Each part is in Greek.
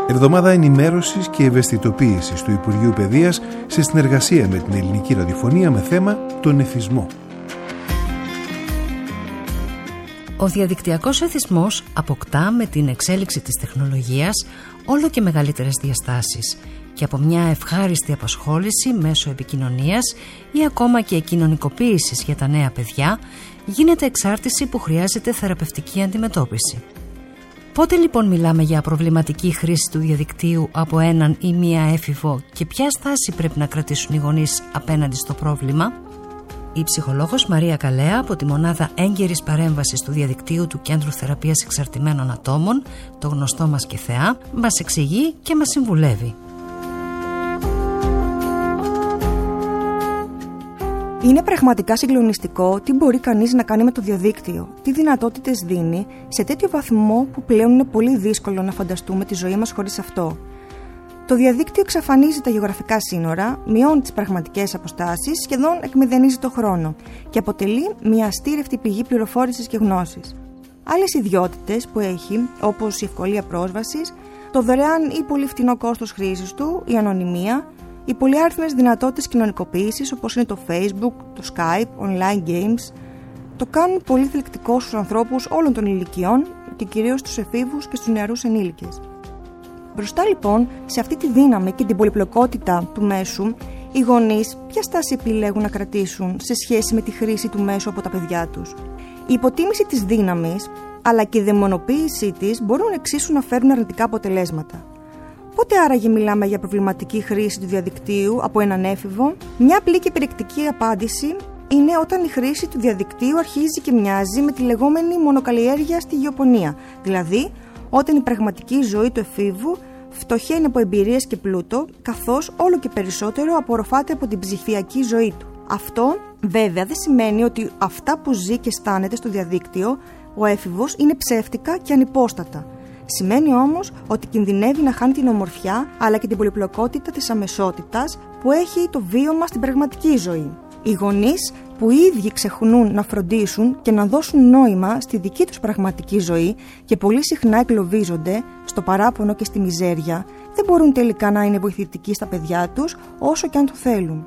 Εβδομάδα ενημέρωσης και ευαισθητοποίησης του Υπουργείου Παιδείας σε συνεργασία με την Ελληνική Ραδιοφωνία με θέμα τον εθισμό. Ο διαδικτυακός εθισμός αποκτά με την εξέλιξη της τεχνολογίας όλο και μεγαλύτερες διαστάσεις και από μια ευχάριστη απασχόληση μέσω επικοινωνίας ή ακόμα και κοινωνικοποίησης για τα νέα παιδιά γίνεται εξάρτηση που χρειάζεται θεραπευτική αντιμετώπιση. Πότε λοιπόν μιλάμε για προβληματική χρήση του διαδικτύου από έναν ή μία έφηβο και ποια στάση πρέπει να κρατήσουν οι γονείς απέναντι στο πρόβλημα? Η ψυχολόγος Μαρία Καλέα από τη Μονάδα Έγκαιρης Παρέμβασης του Διαδικτύου του Κέντρου Θεραπείας Εξαρτημένων Ατόμων, το γνωστό μας και ΘΕΑ, μας εξηγεί και μας συμβουλεύει. Είναι πραγματικά συγκλονιστικό τι μπορεί κανείς να κάνει με το διαδίκτυο, τι δυνατότητες δίνει σε τέτοιο βαθμό που πλέον είναι πολύ δύσκολο να φανταστούμε τη ζωή μας χωρίς αυτό. Το διαδίκτυο εξαφανίζει τα γεωγραφικά σύνορα, μειώνει τις πραγματικές αποστάσεις, σχεδόν εκμηδενίζει το χρόνο και αποτελεί μια αστήρευτη πηγή πληροφόρησης και γνώσης. Άλλες ιδιότητες που έχει, όπως η ευκολία πρόσβασης, το δωρεάν ή πολύ φθηνό κόστος χρήσης του, η ανωνυμία, οι πολυάριθμες δυνατότητες κοινωνικοποίησης όπως είναι το Facebook, το Skype, online games, το κάνουν πολύ θελκτικό στους ανθρώπους όλων των ηλικιών και κυρίως στους εφήβους και στους νεαρούς ενήλικες. Μπροστά λοιπόν σε αυτή τη δύναμη και την πολυπλοκότητα του μέσου, οι γονείς ποια στάση επιλέγουν να κρατήσουν σε σχέση με τη χρήση του μέσου από τα παιδιά τους? Η υποτίμηση της δύναμης αλλά και η δαιμονοποίησή της μπορούν εξίσου να φέρουν αρνητικά αποτελέσματα. Πότε άραγε μιλάμε για προβληματική χρήση του διαδικτύου από έναν έφηβο? Μια απλή και περιεκτική απάντηση είναι όταν η χρήση του διαδικτύου αρχίζει και μοιάζει με τη λεγόμενη μονοκαλλιέργεια στη γεωπονία, δηλαδή όταν η πραγματική ζωή του εφήβου φτωχαίνει από εμπειρίες και πλούτο, καθώς όλο και περισσότερο απορροφάται από την ψηφιακή ζωή του. Αυτό βέβαια δεν σημαίνει ότι αυτά που ζει και αισθάνεται στο διαδίκτυο ο έφηβος είναι ψεύτικα και ανυπόστατα. Σημαίνει όμως ότι κινδυνεύει να χάνει την ομορφιά αλλά και την πολυπλοκότητα της αμεσότητας που έχει το βίωμα στην πραγματική ζωή. Οι γονείς που οι ίδιοι ξεχνούν να φροντίσουν και να δώσουν νόημα στη δική τους πραγματική ζωή και πολύ συχνά εγκλωβίζονται στο παράπονο και στη μιζέρια, δεν μπορούν τελικά να είναι βοηθητικοί στα παιδιά τους όσο και αν το θέλουν.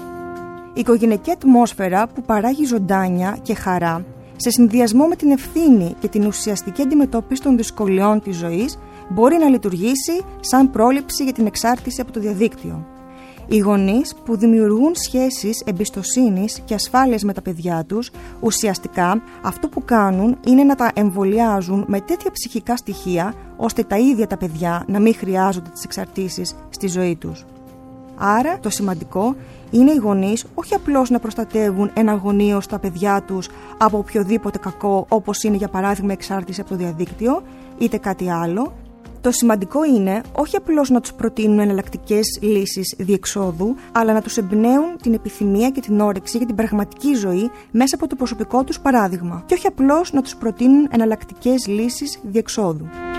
Η οικογενειακή ατμόσφαιρα που παράγει ζωντάνια και χαρά, σε συνδυασμό με την ευθύνη και την ουσιαστική αντιμετώπιση των δυσκολιών της ζωής, μπορεί να λειτουργήσει σαν πρόληψη για την εξάρτηση από το διαδίκτυο. Οι γονείς που δημιουργούν σχέσεις εμπιστοσύνης και ασφάλειας με τα παιδιά τους, ουσιαστικά αυτό που κάνουν είναι να τα εμβολιάζουν με τέτοια ψυχικά στοιχεία, ώστε τα ίδια τα παιδιά να μην χρειάζονται τις εξαρτήσεις στη ζωή τους. Άρα το σημαντικό είναι οι γονείς όχι απλώς να προστατεύουν εναγωνίως τα παιδιά τους από οποιοδήποτε κακό, όπως είναι για παράδειγμα εξάρτηση από το διαδίκτυο, είτε κάτι άλλο. Το σημαντικό είναι όχι απλώς να τους προτείνουν εναλλακτικές λύσεις διεξόδου, αλλά να τους εμπνέουν την επιθυμία και την όρεξη για την πραγματική ζωή μέσα από το προσωπικό τους παράδειγμα, και όχι απλώς να τους προτείνουν εναλλακτικές λύσεις διεξόδου.